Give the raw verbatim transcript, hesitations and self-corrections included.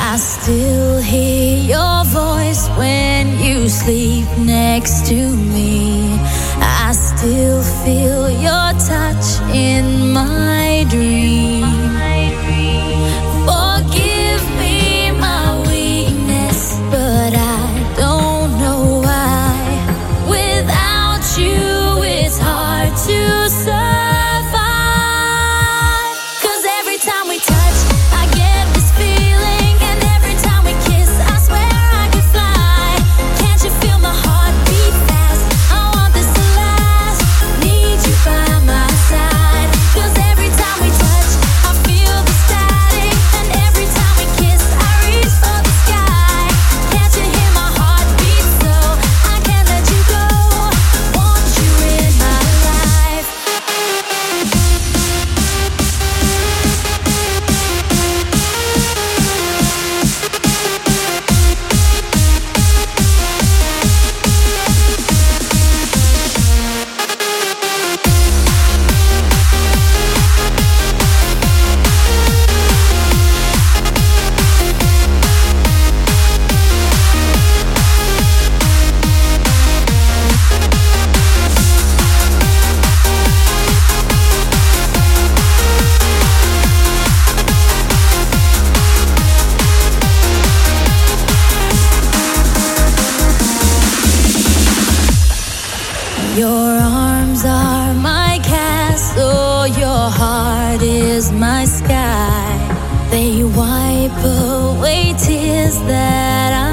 I still hear your voice when you sleep next to me. I still feel your touch in my dream. Forgive me my weakness, but I don't know why. Without you, it's hard to survive. 'Cause every time we touch, I get this feeling, and every time we kiss, I swear I could fly. Can't you feel my heart beat fast? I want this to last. Need you by my side. 'Cause every time we touch, I feel the static, and every time we kiss, I reach for the sky. Can't you hear my heart beat so I can't let you go? Want you in my life. Your arms are my castle, your heart is my sky. They wipe away tears that I